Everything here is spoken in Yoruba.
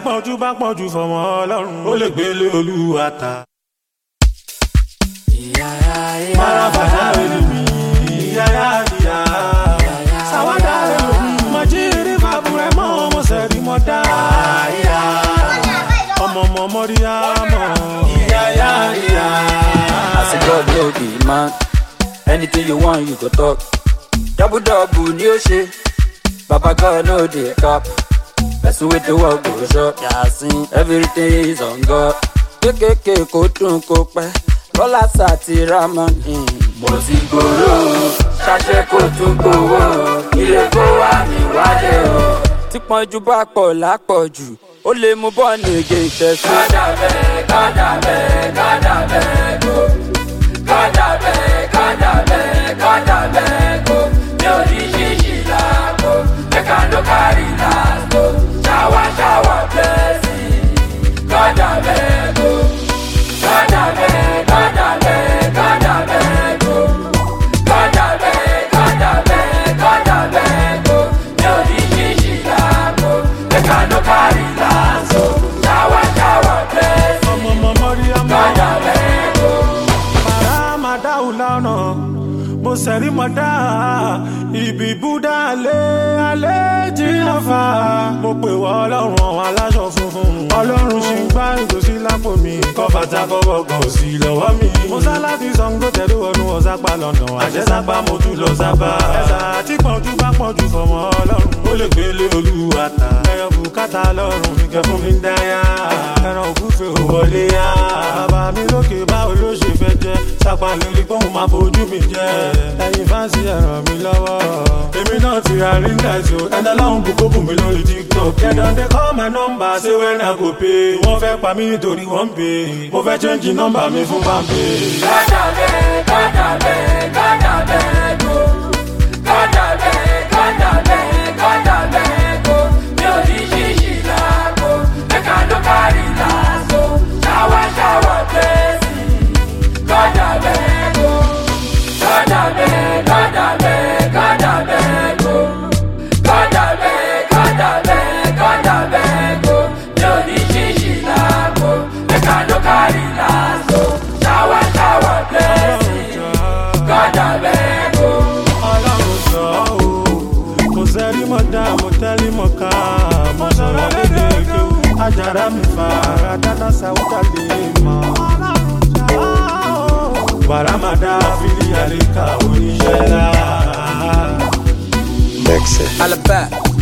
pọ̀jù bá pọ̀jù fọmọ Ọlọ́run ó lè gbélé Olúwa ta. Marabada elimi ìyá sàwádà elimi mọ̀jírí fàbúrẹ́ mọ́ ọmọ sẹ́rí mọ́dá ọmọ mọ́ríyá mọ́ ìyá. As a God no be man, anything you want you go talk. Double ni o ṣe, Baba God no dey cap. Person with the work go shop, yasin everything is on God. Kékéké kó dùn kó pẹ́, lọ́lá sàti ramani. Mo ti gbòòrò, ṣàṣẹ kó tún gbòòwò, ilé kó wá mi wálé o. Tí pọ́njú bá pọ̀ lápọ̀jù, ó lè mú bọ́ọ̀nù ègé ìtẹ̀sí. Kádàbẹ́ kó. Kádàbẹ́ kó. Mi ò ní ṣíṣì láàbò, ẹ̀ka ló kárí láàbò. Ṣáwá blessing. Kádàbẹ́ kó. Kádàbẹ́ kó. Kádàbẹ́ kó. Mi ò ní ṣíṣì láàbò, ẹ̀ka ló kárí láàbò. Ṣáwá blessing. ọmọ mọ́ríyá mọ́ Kádàbẹ́ kó. Maramada ulana mo sẹ́rí mọ́dá ibi búdá alẹ́ jìnnà fa. Mo pè wọ́ Ọlọ́run àwọn aláṣọ funfun. Ọlọ́run ṣì ń gbá ìgòsí lápò mi. Kọ́ bàtà kọ́bọ̀ kan sí lọ́wọ́ mi. Mo sá láti Ṣàngó tẹ̀lé wọnú ọ̀sápá London. Àjẹsápá mo tún lọ sábà. Ẹ̀sà tí pọ̀jù bá pọ̀jù fọmọ Ọlọ́run ó lè gbélé Olúwa ta. Ẹyọ bùkátà lọ́rùn mi kẹ́ fún mi dáyà. Ẹran ògúnfe ò wọlé yá. Bàbá mi lókè báwo ló ṣe fẹ́ jẹ́. Sápá lórí pọ́ùn máa fojú mi jẹ́. Ẹ̀yin fáǹsì ẹ ràn mí lọ́wọ́. Èmi náà ti ra ríńgà ìṣó. Ẹ̀dá láwọn bùkó bù mí lórí TikTok. Kẹ́dọ̀n dé call my number say when I go pay. Wọ́n fẹ́ pa mí nítorí wọ́n ń pè. Mo fẹ́ change nọ́mbà mi fún Bambi. Kádàbẹ́ kó. Kádàbẹ́ kó. Mi ò ní ṣíṣì láàbò, ẹ̀ka ló kárí láàbò. Ṣáwá blessing. Kádàbẹ́ kó. Kádàbẹ́ kó. Kádàbẹ́ kó. Mi ò ní ṣíṣì láàbò, ẹ̀ka ló kárí láàbò. Ṣáwá blessing. Kádàbẹ́ kó. Ọlọ́run sọ ọ́ mo sẹ́rí mọ́dá mo tẹ́lí mọ́ ká. Mo sọ̀rọ̀ lédè kéwú ajára mi fa ara dáná sáwúdà lè mọ́. Baramada fili àríkà oníṣẹ́ lá. Alaba.